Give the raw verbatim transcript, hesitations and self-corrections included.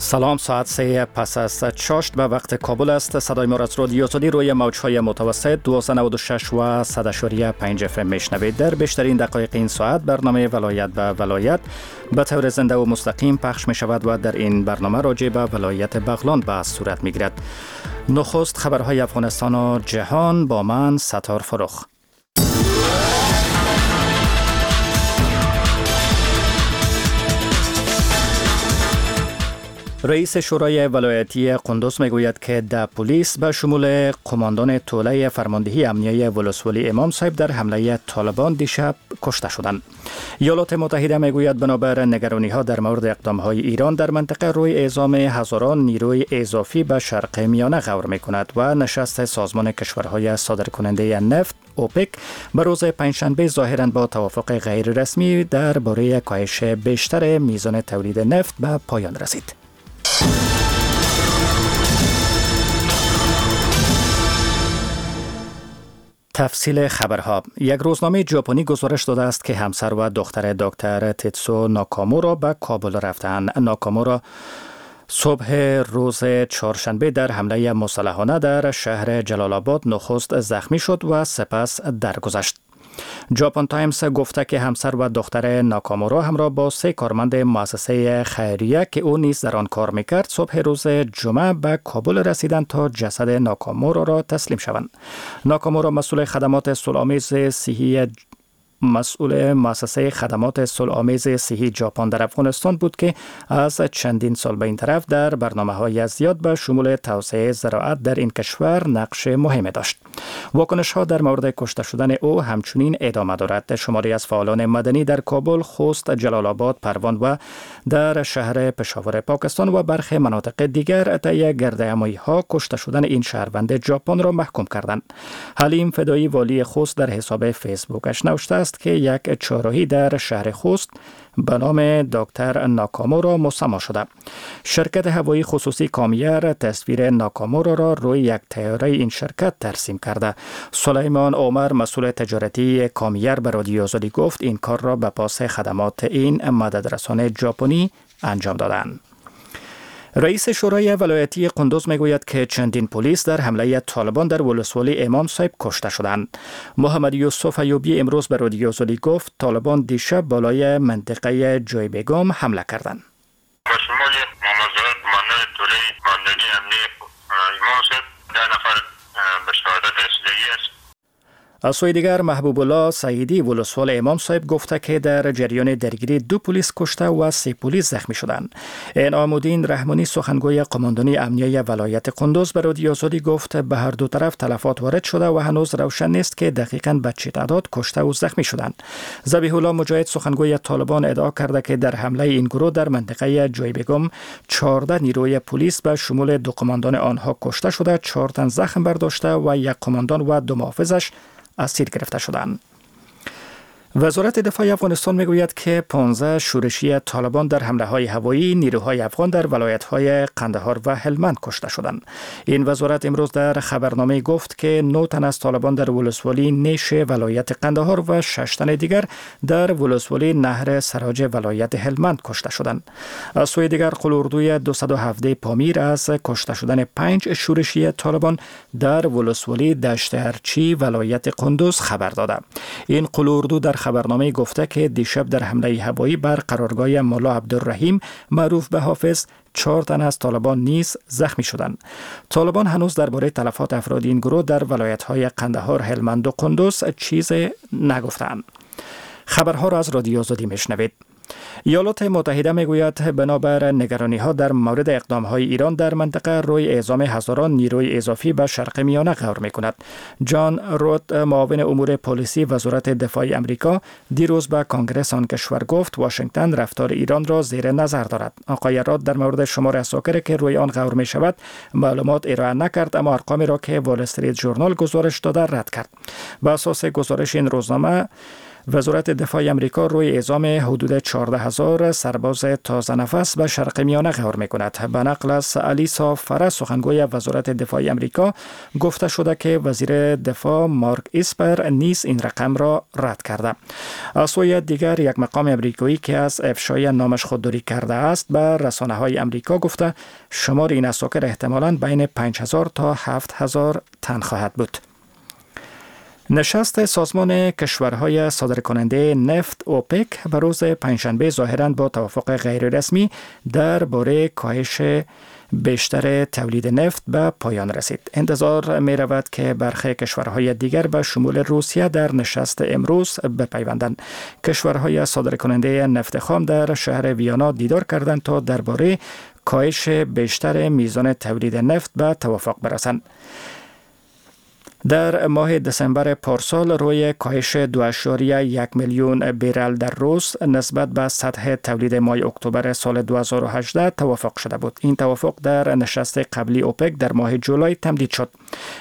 سلام، ساعت سه پس از چاشت به وقت کابل است. صدای ما را از رادیو آزادی روی موج‌های متوسط دویست و نود و شش و صد و پنج اف ام میشنوید. در بیشترین دقایق این ساعت برنامه ولایت به ولایت به طور زنده و مستقیم پخش می شود و در این برنامه راجع به ولایت بغلان به صورت می گیرد. نخست خبرهای افغانستان و جهان با من ستار فرخ. رئیس شورای ولایتی قندوز میگوید که ده پلیس به شمول قماندان توله فرماندهی امنیه ولسوالی امام صاحب در حمله طالبان دیشب کشته شدند. ایالات متحده میگوید بنابر نگرانی ها در مورد اقدام های ایران در منطقه روی اعزام هزاران نیروی اضافی به شرق میانه غور میکند و نشست سازمان کشورهای صادرکننده نفت اوپک به روز پنجشنبه ظاهراً با توافق غیر رسمی درباره کاهش بیشتر میزان تولید نفت به پایان رسید. تفصیل خبرها. یک روزنامه ژاپنی گزارش داده است که همسر و دختر دکتر تتسو ناکامورا به کابل رفتند. ناکامورا صبح روز چهارشنبه در حمله مسلحانه در شهر جلال آباد نخست زخمی شد و سپس درگذشت. ژاپن تایمز گفته که همسر و دختر ناکامورا همراه با سه کارمند مؤسسه خیریه که او نیز در آن کار میکرد صبح روز جمعه به کابل رسیدند تا جسد ناکامورا را تسلیم شوند. ناکامورا مسئول خدمات صلح‌آمیز صحی مسئول مؤسسه خدمات صلح‌آمیز صحی ژاپن در افغانستان بود که از چندین سال به این طرف در برنامه‌های زیاد به شمول توسعه زراعت در این کشور نقش مهمی داشت. واکنش‌ها در مورد کشته شدن او همچنین ادامه دارد. شماری از فعالان مدنی در کابل، خوست، جلال آباد، پروان و در شهر پشاور پاکستان و برخی مناطق دیگر طی گردهمایی‌ها کشته شدن این شهروند ژاپن را محکوم کردند. حلیم فدایی والی خوست در حساب فیسبوکش نوشته است که یک چهارراهی در شهر خوست به نام دکتر ناکامورا مسما شده. شرکت هوایی خصوصی کامیر تصویر ناکامورا را روی یک طیاره این شرکت ترسیم کرده. سلیمان عمر مسئول تجارتی کامیر به رادیو آزادی گفت این کار را به پاس خدمات این مددرسان ژاپنی انجام دادند. رئیس شورای ولایتی قندوز میگوید که چندین پلیس در حمله طالبان در ولسوالی امام صاحب کشته شدند. محمد یوسف ایوبی امروز به رادیو آزادی گفت طالبان دیشب بالای منطقه جای بیگم حمله کردند. با شمول ممازات قماندان توله فرماندهی امنیه امام صاحب ده نفر به شهادت رسیدگی است. از سوی دیگر محبوب الله سعیدی ولسوال امام صاحب گفته که در جریان درگیری دو پلیس کشته و سه پلیس زخمی شدند. انعام الدین رحمانی سخنگوی قماندانی امنیه ولایت قندوز به رادیو آزادی گفت به هر دو طرف تلفات وارد شده و هنوز روشن نیست که دقیقاً به چه تعداد کشته و زخمی شدند. ذبیح الله مجاهد سخنگوی طالبان ادعا کرده که در حمله این گروه در منطقه جای بیگم چهارده نیروی پلیس به شمول دو قماندان آنها کشته شده، چهار تن زخم برداشته و یک قماندان و دو محافظش اسیر گرفته شدند. وزارت دفاع افغانستان میگوید که پانزده شورشی طالبان در حمله های هوایی نیروهای افغان در ولایت های قندهار و هلمند کشته شدند. این وزارت امروز در خبرنامه گفت که نه تن از طالبان در ولسوالی نیش ولایت قندهار و شش تن دیگر در ولسوالی نهر سراج ولایت هلمند کشته شدند. از سوی دیگر قلاردوی دویست و هفده پامیر از کشته شدن پنج شورشی طالبان در ولسوالی دشت ارچی ولایت قندوز خبر داده. این قلاردو در خبرنامه گفته که دیشب در حمله هوایی بر قرارگاه مولا عبدالرحیم معروف به حافظ چهار تن از طالبان نیز زخمی شدند. طالبان هنوز درباره تلفات افراد این گروه در ولایت‌های قندهار، هلمند و قندوز چیزی نگفتند. خبرها را از رادیو آزادی میشنوید. ایالات متحده میگوید بنابر نگرانی ها در مورد اقدام های ایران در منطقه روی اعزام هزاران نیروی اضافی به شرق میانه غور میکند. جان رود معاون امور پلیسی وزارت دفاع امریکا دیروز به کنگره آن کشور گفت واشنگتن رفتار ایران را زیر نظر دارد. آقای رود در مورد شمار اساکری که روی آن غور می شود معلومات ارائه نکرد، اما ارقامی را که وال استریت ژورنال گزارش داده رد کرد. بر اساس گزارش این روزنامه وزارت دفاع امریکا روی اعزام حدود چهارده هزار سرباز تازه نفس به شرق میانه قرار می‌کند. به نقل از الیسا فرا سخنگوی وزارت دفاع امریکا گفته شده که وزیر دفاع مارک اسپر نیز این رقم را رد کرده. از سوی دیگر یک مقام امریکایی که از افشای نامش خودداری کرده است به رسانه‌های امریکا گفته شمار این اساکر احتمالاً بین پنج هزار تا هفت هزار تن خواهد بود. نشست سازمان کشورهای صادرکننده نفت اوپک به روز پنجشنبه ظاهراً با توافق غیررسمی درباره کاهش بیشتر تولید نفت به پایان رسید. انتظار می رود که برخی کشورهای دیگر به شمول روسیه در نشست امروز بپیوندند. کشورهای صادرکننده نفت خام در شهر ویانا دیدار کردند تا درباره کاهش بیشتر میزان تولید نفت به توافق برسند. در ماه دسامبر پارسال روی کاهش دو اشاریه یک میلیون بیرل در روز نسبت به سطح تولید ماه اکتبر سال دو هزار و هجده توافق شده بود. این توافق در نشست قبلی اوپک در ماه جولای تمدید شد.